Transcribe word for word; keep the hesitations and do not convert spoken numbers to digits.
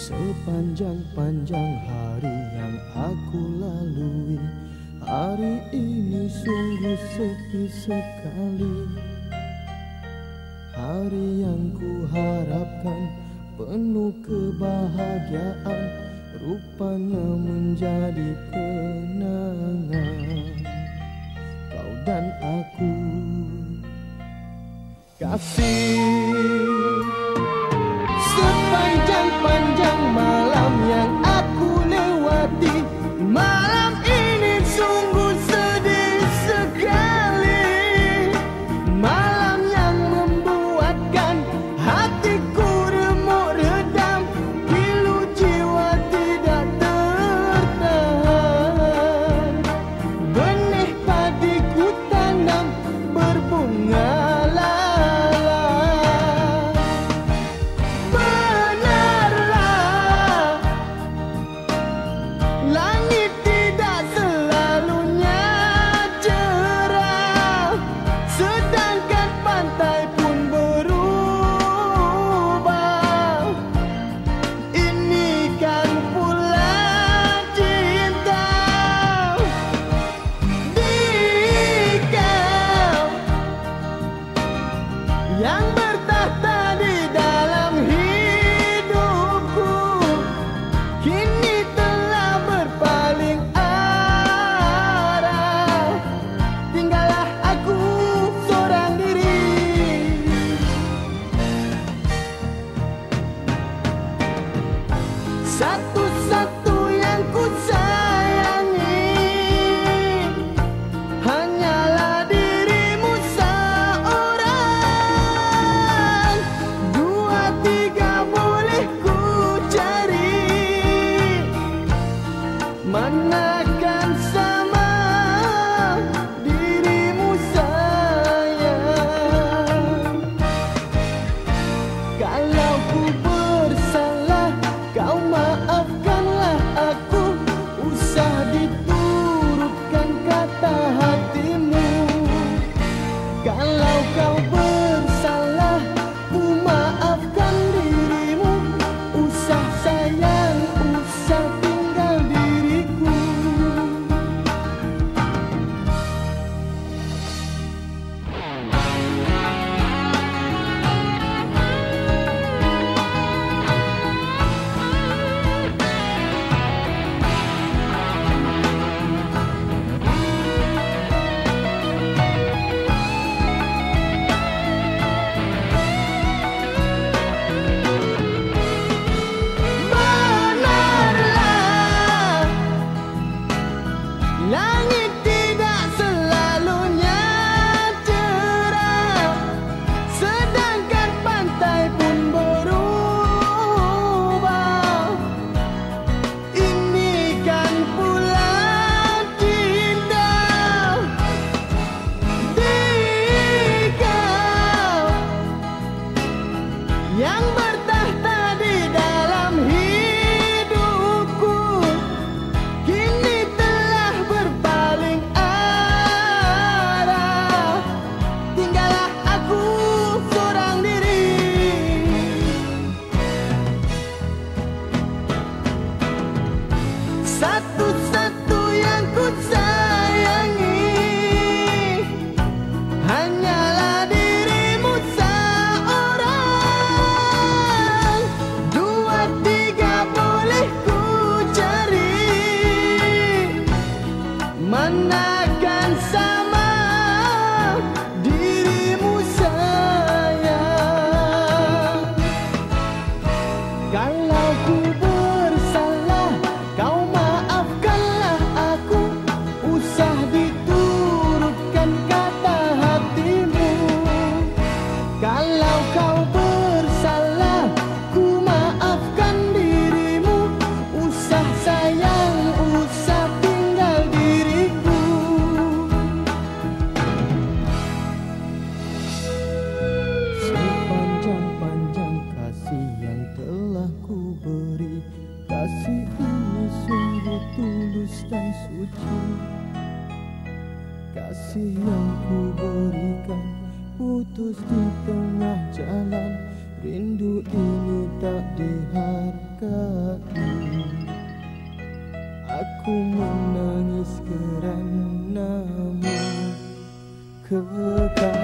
Sepanjang-panjang hari yang aku lalui, hari ini sungguh sepi sekali. Hari yang ku harapkan penuh kebahagiaan, rupanya menjadi kenangan. Kau dan aku, kasih. Sepanjang-panjang malam yang aku lewati, malam ini sungguh sedih sekali. Malam yang membuatkan hatiku remuk redam, pilu jiwa tidak tertahan. Benih padi ku tanam berbunga yang bertahta di dalam hidupku, kini telah berpaling arah. Tinggallah aku seorang diri. Satu-satu yang ku sayangi hanyalah dirimu seorang. Dua tiga boleh ku cari, manakan sama dirimu sayang. Kalau ku bersalah, kau maafkanlah aku, usah diturutkan kata hatimu. Kalau kau bersalah, ku maafkan dirimu, usah sayang, usah tinggal diriku. Langit tidak selalunya cerah, sedangkan pantai pun berubah. Ini kan pula cinta di kau yang bertahta di dalam hidupku, kini telah berpaling arah. Tinggallah aku seorang diri. Satu-satu yang ku sayangi hanyalah dirimu seorang. Dua tiga boleh ku cari, manakan sama dirimu sayang. Kalau ku bersalah, kau maafkanlah aku, usah diturutkan kata hatimu. Kalau kau bersalah, ku maafkan dirimu, usah sayang, usah tinggal diriku. Sepanjang-panjang kasih yang telah ku beri, kasih ini sungguh tulus dan suci. Kasih yang ku berikan putus di tengah jalan, rindu ini tak dihargai. Ku menangis karenamu, kekasih.